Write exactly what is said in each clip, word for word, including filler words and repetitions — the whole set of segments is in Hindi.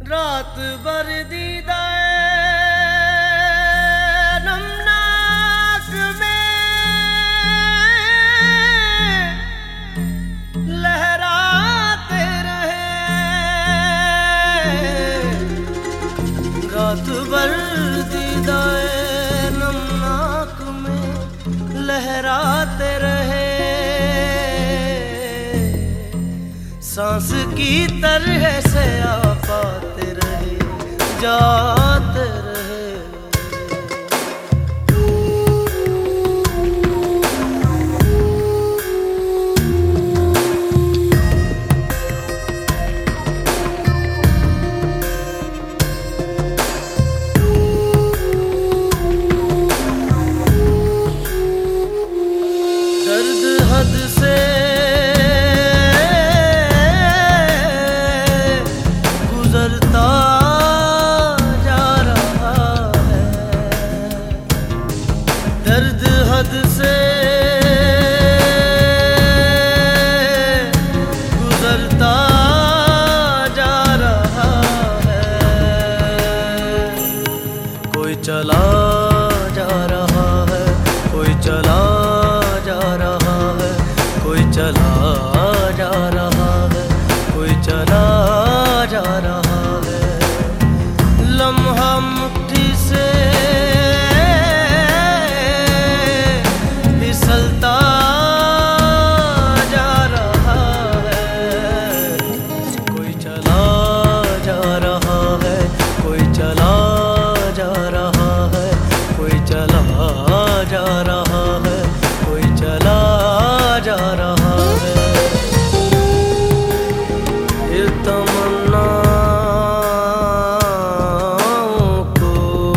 रात भर दीदाए नमनाक में लहराते रहे। रात भर दीदाए नमनाक में लहराते रहे। सांस की तरह से आप आते रहे, जाते रहे। दर्द हद से गुजरता जा रहा है। दर्द हद से गुजरता जा रहा है। कोई चला जा रहा है, कोई चला जा रहा है, कोई चला जा रहा है, कोई चला जा रहा है। लम्हा मुट्ठी से फिसलता जा रहा है। कोई चला जा रहा है, कोई चला जा रहा है, कोई चला जा रहा है, कोई चला जा रहा है। फिर तमन्नाओं को,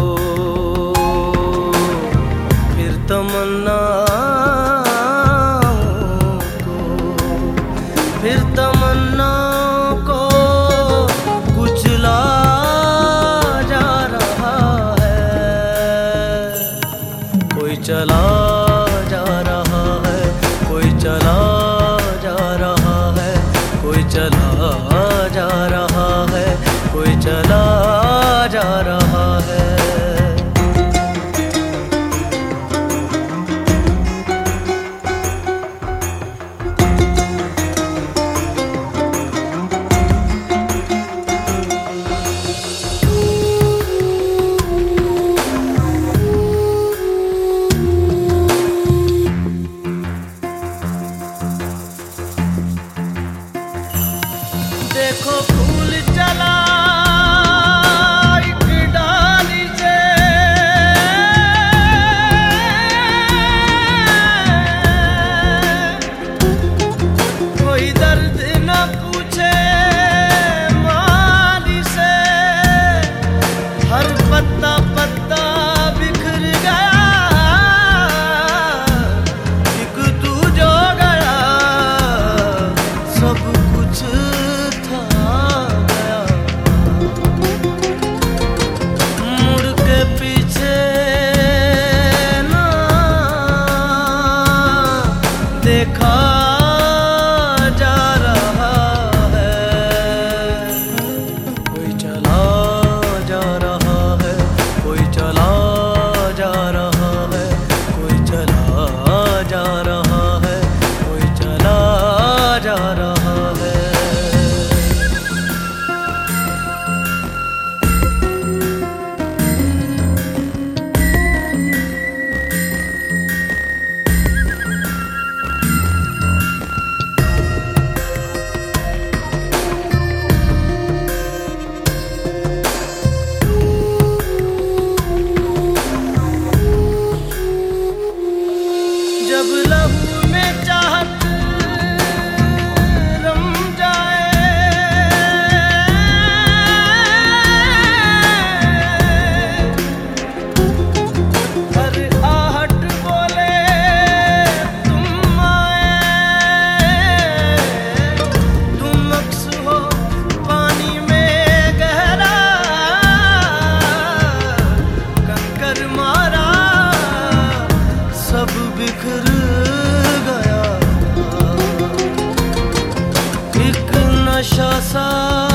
फिर तमन्नाओं को, फिर तमन्नाओं को कुचला जा रहा है। कोई चला जा रहा है, कोई चला जा रहा है, कोई चला जा रहा है, कोई चला जा रहा है। देखो फूल चला एक डाली से, कोई दर्द न पूछे माली से। हर पत्ता पत्ता बिखर गया, एक तू जो गया सब कुछ देखा जा रहा है। कोई चला जा रहा है, कोई चला जा रहा है, कोई चला जा रहा है, कोई चला जा रहा है। जब लहू में चाहत रम जाए, हर आहट बोले तुम आए। तुम अक्स हो पानी में गहरा, कंकर मारा सब बिखर गया। एक नशा सा